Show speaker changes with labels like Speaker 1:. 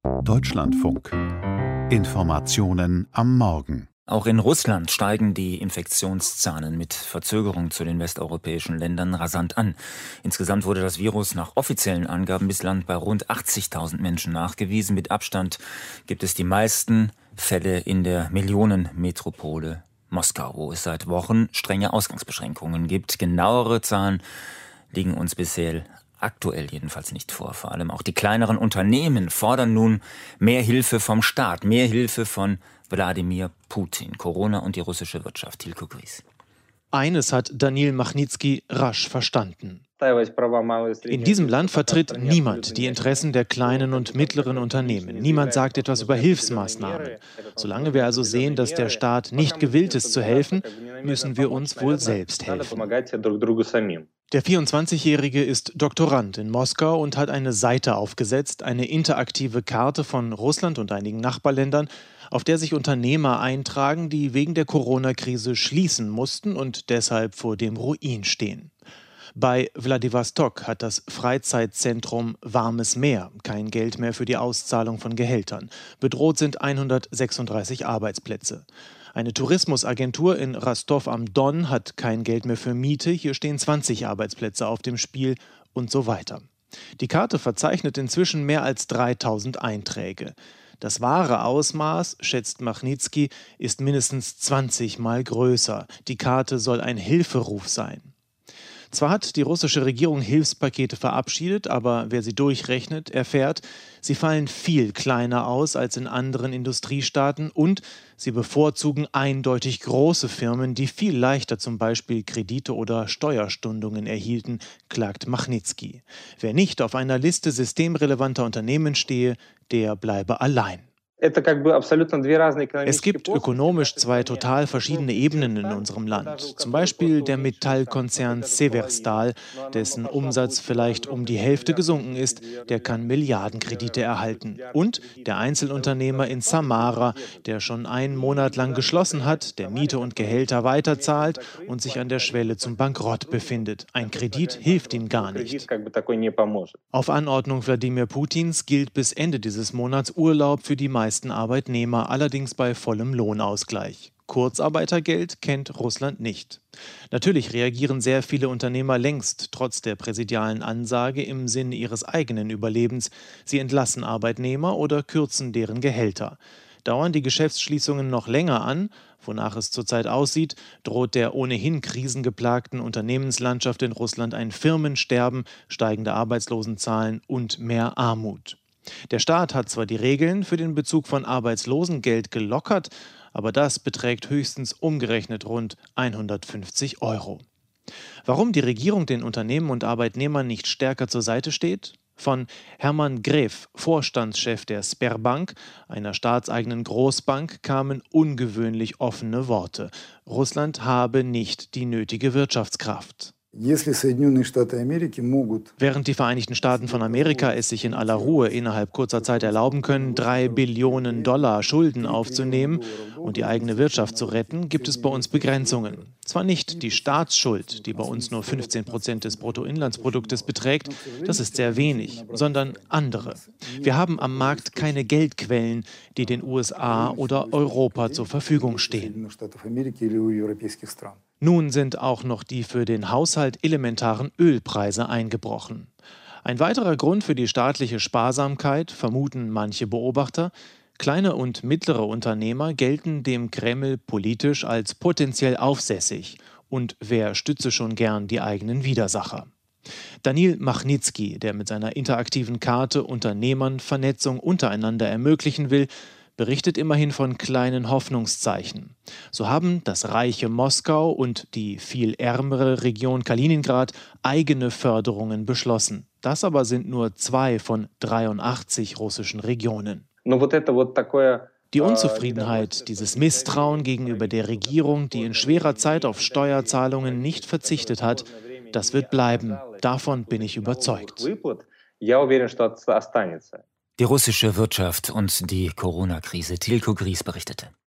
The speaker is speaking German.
Speaker 1: Deutschlandfunk. Informationen am Morgen.
Speaker 2: Auch in Russland steigen die Infektionszahlen mit Verzögerung zu den westeuropäischen Ländern rasant an. Insgesamt wurde das Virus nach offiziellen Angaben bislang bei rund 80.000 Menschen nachgewiesen. Mit Abstand gibt es die meisten Fälle in der Millionenmetropole Moskau, wo es seit Wochen strenge Ausgangsbeschränkungen gibt. Genauere Zahlen liegen uns bisher aktuell jedenfalls nicht vor. Vor allem auch die kleineren Unternehmen fordern nun mehr Hilfe vom Staat, mehr Hilfe von Wladimir Putin. Corona und die russische Wirtschaft. Tilko Gries.
Speaker 3: Eines hat Danil Machnitski rasch verstanden. In diesem Land vertritt niemand die Interessen der kleinen und mittleren Unternehmen. Niemand sagt etwas über Hilfsmaßnahmen. Solange wir also sehen, dass der Staat nicht gewillt ist zu helfen, müssen wir uns wohl selbst helfen. Der 24-Jährige ist Doktorand in Moskau und hat eine Seite aufgesetzt, eine interaktive Karte von Russland und einigen Nachbarländern, auf der sich Unternehmer eintragen, die wegen der Corona-Krise schließen mussten und deshalb vor dem Ruin stehen. Bei Wladiwostok hat das Freizeitzentrum Warmes Meer kein Geld mehr für die Auszahlung von Gehältern. Bedroht sind 136 Arbeitsplätze. Eine Tourismusagentur in Rostov am Don hat kein Geld mehr für Miete. Hier stehen 20 Arbeitsplätze auf dem Spiel und so weiter. Die Karte verzeichnet inzwischen mehr als 3000 Einträge. Das wahre Ausmaß, schätzt Machnitski, ist mindestens 20 Mal größer. Die Karte soll ein Hilferuf sein. Zwar hat die russische Regierung Hilfspakete verabschiedet, aber wer sie durchrechnet, erfährt, sie fallen viel kleiner aus als in anderen Industriestaaten und sie bevorzugen eindeutig große Firmen, die viel leichter zum Beispiel Kredite oder Steuerstundungen erhielten, klagt Machnitski. Wer nicht auf einer Liste systemrelevanter Unternehmen stehe, der bleibe allein. Es gibt ökonomisch zwei total verschiedene Ebenen in unserem Land. Zum Beispiel der Metallkonzern Severstal, dessen Umsatz vielleicht um die Hälfte gesunken ist, der kann Milliardenkredite erhalten. Und der Einzelunternehmer in Samara, der schon einen Monat lang geschlossen hat, der Miete und Gehälter weiterzahlt und sich an der Schwelle zum Bankrott befindet. Ein Kredit hilft ihm gar nicht. Auf Anordnung Wladimir Putins gilt bis Ende dieses Monats Urlaub für die meisten Arbeitnehmer, allerdings bei vollem Lohnausgleich. Kurzarbeitergeld kennt Russland nicht. Natürlich reagieren sehr viele Unternehmer längst, trotz der präsidialen Ansage, im Sinne ihres eigenen Überlebens. Sie entlassen Arbeitnehmer oder kürzen deren Gehälter. Dauern die Geschäftsschließungen noch länger an, wonach es zurzeit aussieht, droht der ohnehin krisengeplagten Unternehmenslandschaft in Russland ein Firmensterben, steigende Arbeitslosenzahlen und mehr Armut. Der Staat hat zwar die Regeln für den Bezug von Arbeitslosengeld gelockert, aber das beträgt höchstens umgerechnet rund 150 €. Warum die Regierung den Unternehmen und Arbeitnehmern nicht stärker zur Seite steht? Von Hermann Grev, Vorstandschef der Sberbank, einer staatseigenen Großbank, kamen ungewöhnlich offene Worte. Russland habe nicht die nötige Wirtschaftskraft. Während die Vereinigten Staaten von Amerika es sich in aller Ruhe innerhalb kurzer Zeit erlauben können, $3 Billionen Schulden aufzunehmen und die eigene Wirtschaft zu retten, gibt es bei uns Begrenzungen. Zwar nicht die Staatsschuld, die bei uns nur 15% des Bruttoinlandsproduktes beträgt, das ist sehr wenig, sondern andere. Wir haben am Markt keine Geldquellen, die den USA oder Europa zur Verfügung stehen. Nun sind auch noch die für den Haushalt elementaren Ölpreise eingebrochen. Ein weiterer Grund für die staatliche Sparsamkeit, vermuten manche Beobachter: Kleine und mittlere Unternehmer gelten dem Kreml politisch als potenziell aufsässig. Und wer stütze schon gern die eigenen Widersacher? Danil Machnitski, der mit seiner interaktiven Karte Unternehmern Vernetzung untereinander ermöglichen will, berichtet immerhin von kleinen Hoffnungszeichen. So haben das reiche Moskau und die viel ärmere Region Kaliningrad eigene Förderungen beschlossen. Das aber sind nur 2 von 83 russischen Regionen. Die Unzufriedenheit, dieses Misstrauen gegenüber der Regierung, die in schwerer Zeit auf Steuerzahlungen nicht verzichtet hat, das wird bleiben. Davon bin ich überzeugt.
Speaker 2: Die russische Wirtschaft und die Corona-Krise. Tilko Gries berichtete.